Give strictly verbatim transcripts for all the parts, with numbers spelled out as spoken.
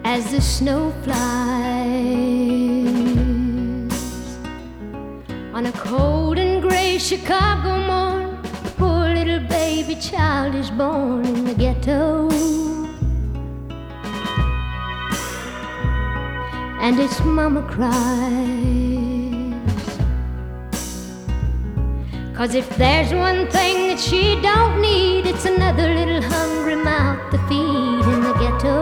as the snow flies. On a cold and gray Chicago morn, a poor little baby child is born in the ghetto. And its mama cries, 'cause if there's one thing that she don't need, it's another little hungry mouth to feed in the ghetto.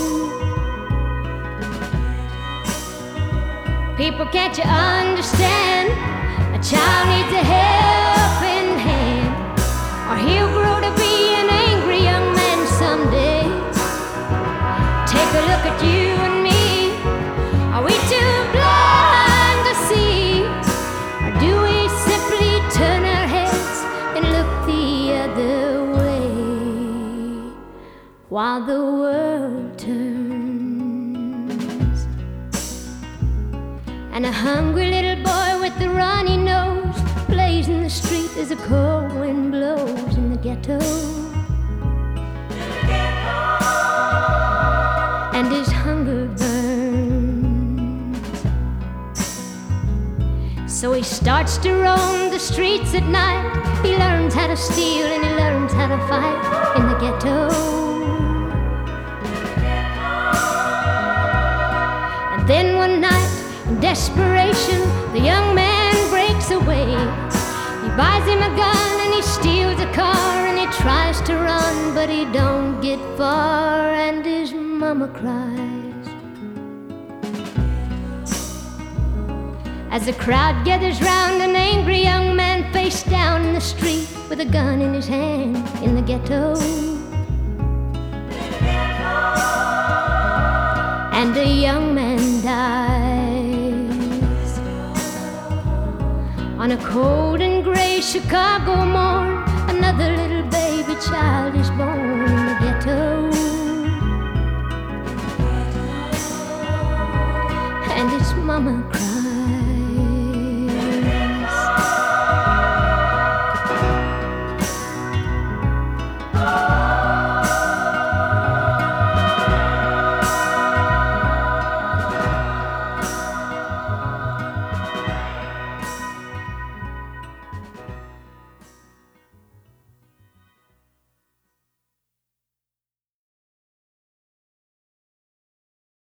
People, can't you understand? A child needs a helping hand, or he'll grow to be an angry young man someday. Take a look at you and me. Are we too blind to see, or do we simply turn our heads and look the other way while the world turns? And a hungry little boy with a runny nose plays in the street as a cold wind blows in the ghetto. And his hunger burns, so he starts to roam the streets at night. He learns how to steal and he learns how to fight in the ghetto. And then one night, in desperation, the young man breaks away. He buys him a gun and he steals a car and he tries to run, but he don't get far, and his mama cries. As the crowd gathers round an angry young man face down in the street with a gun in his hand in the ghetto. And a young man dies. On a cold and gray Chicago morn, another little baby child is born in the ghetto. And its mama cries.